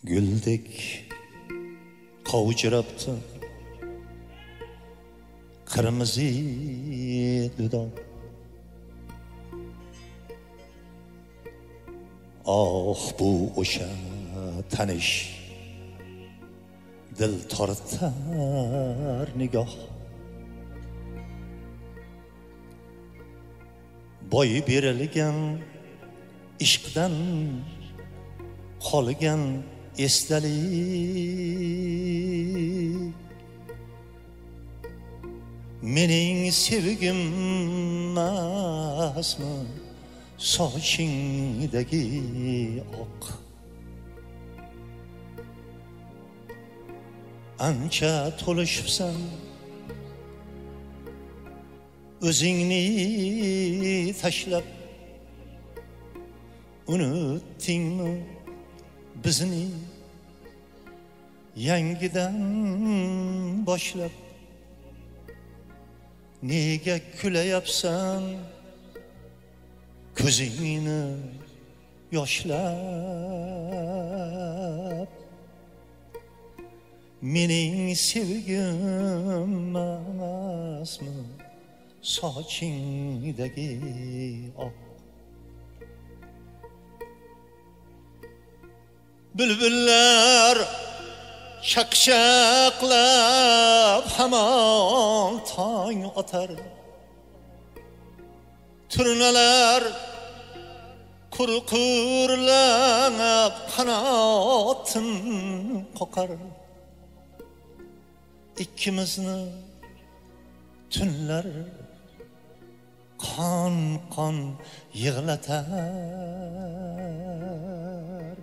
Güldek qovjirabdi qirmizi dudoq. Ah bu o'sha tanish dil tortar nigoh. Boy berilgan ishqdan qolgan esdalik. Mening sevgim emasmi sochingdagi oq. Ancha to'lishibsan o'zingni tashlab. Unutdingmi bizni yangidan boshlab? Nega kulayapsan ko'zingni yoshlab? Mening sevgim emasmi sochingdagi oq. Bülbüller şakşaklab hamon tong otar. Turnalar kurkurlanab qanotin qoqar. İkkimizni tunlar qon qon yig'latar.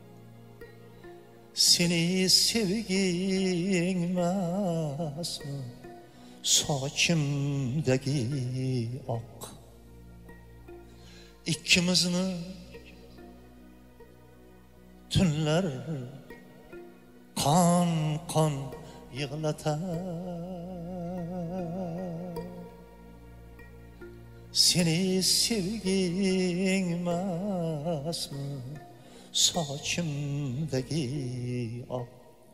Seni sevging emasmi sochimdagi oq. İkkimizni tunlar qon qon yig'latar. Seni sevging emasmi sochimdagi oq.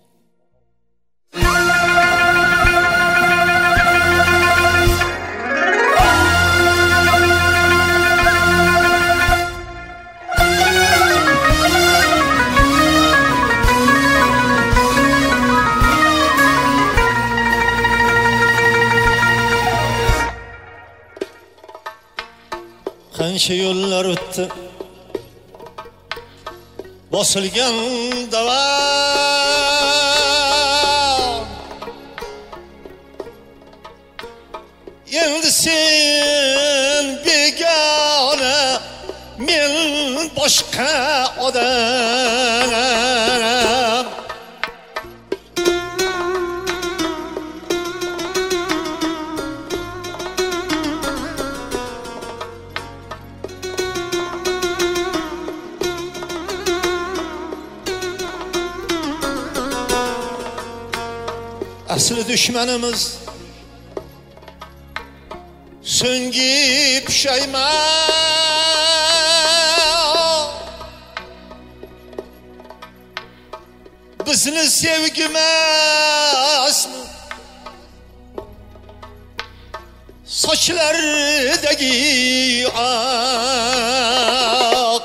Qancha yo'llar o'tdi bosilgan davom. Endi sen begona, men boshqa odam. Asli düşmanımız so'nggi pushaymon. Bizni sevgi emasmi sochlardagi oq.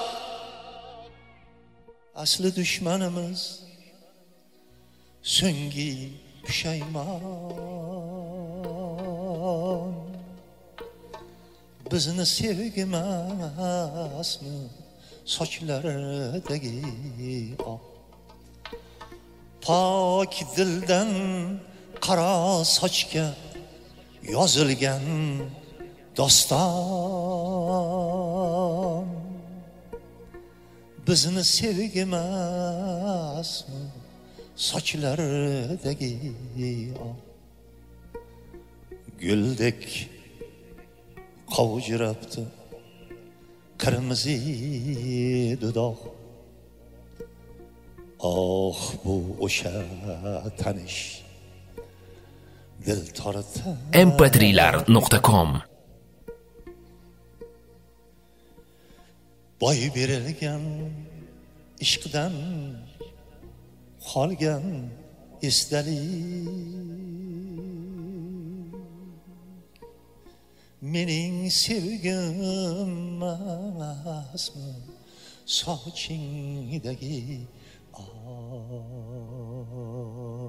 Asli düşmanımız so'nggi pushaymon. Bizni sevgi emasmi sochlardagi oq. Pok dildan qaro sochga yozilgan doston. Bizni sevgi emasmi sochlardagi oq. Güldek qovjirabdi qirmizi dudoq. Ah bu o'sha tanish dil tortar. mp3lar.com Boy berilgan ishqdan qolgan esdalik mening sevgim emasmi sochingdagi